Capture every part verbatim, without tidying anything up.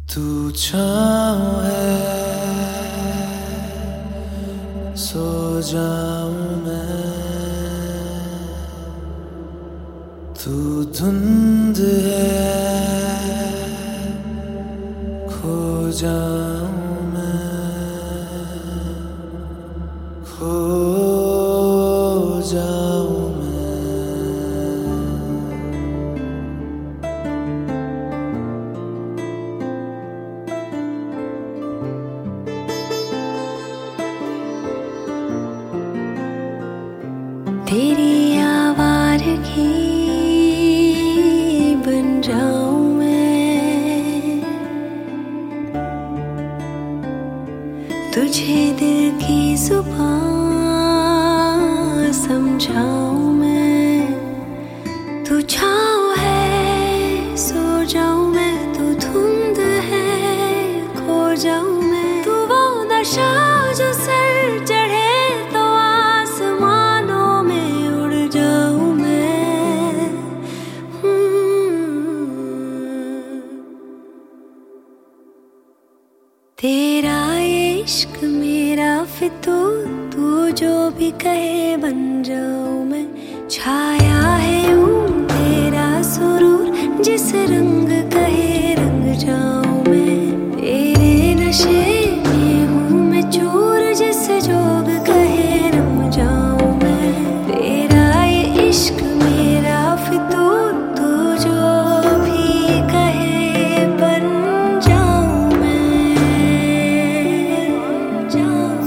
तू छाँव है सो जाऊं मैं, तू धुंध है खो जाऊं मैं, खो जाऊं तेरी आवारगी बन जाऊं मैं, तुझे दिल की जुबान समझाऊं मैं। तू छाँव है सो जाऊं मैं, तू धुंध है खो जाऊं मैं। तू वो नशा जो सर चढ़े तो आसमानों में उड़ जाऊं मैं। तेरा इश्क मेरा फितूर, तू जो भी कहे बन जाऊं मैं। छाया है यूं तेरा सुरूर, जिस रंग कहे रंग जाऊं मैं। तेरे नशे में हूँ मैं चूर, जिस जोग कहे रम जाऊं मैं। तेरा ये इश्क मेरा फितूर, तू जो भी कहे बन जाऊं मैं, जाऊं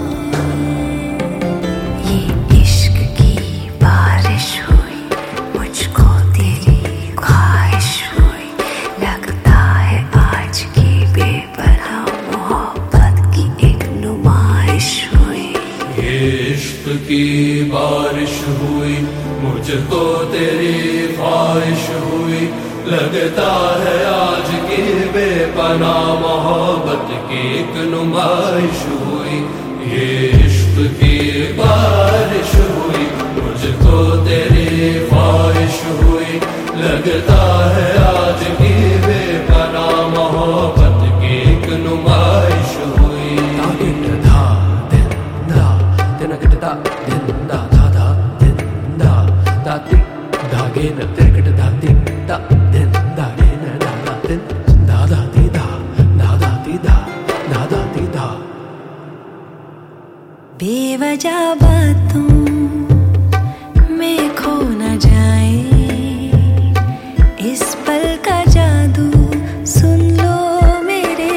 मैं। ये इश्क की बारिश हुई, मुझको तेरी ख्वाहिश हुई। लगता है आज की बेपनाह मोहब्बत की एक नुमाइश हुई। ये इश्क की बारिश हुई, मुझको तेरी ख्वाहिश हुई। लगता है आज की बेपनाह मोहब्बत की एक नुमाइश हुई। ये इश्क की बारिश हुई, मुझको तेरी ख्वाहिश हुई। लगता है आज की बेपनाह मोहब्बत की एक नुमाइश हुई। बेवजह बातों में खो न जाए, इस पल का जादू सुन लो मेरे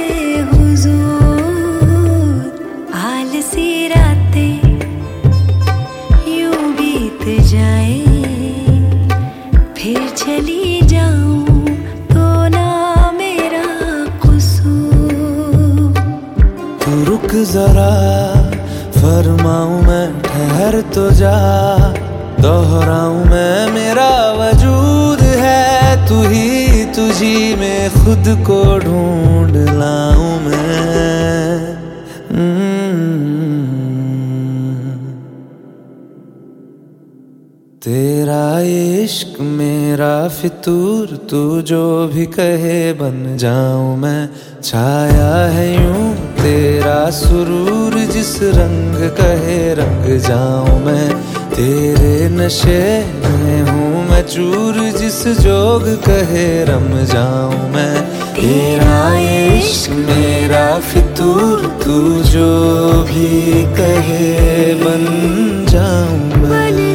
हुजूर। आलसी रातें यूं बीत जाए, फिर चली जाऊं तो ना मेरा कसूर। तू रुक जरा फरमाऊं मैं, ठहर तो जा दोहराऊं मैं। मेरा वजूद है तू ही तुझी में, खुद को ढूंढ लाऊं मैं। तेरा इश्क मेरा फितूर, तू जो भी कहे बन जाऊं मैं। छाया है यूं तेरा सुरूर, जिस रंग कहे रंग जाऊं मैं। तेरे नशे में हूँ मैं चूर, जिस जोग कहे रम जाऊं मैं। तेरा इश्क मेरा फितूर, तू जो भी कहे बन जाऊं मैं।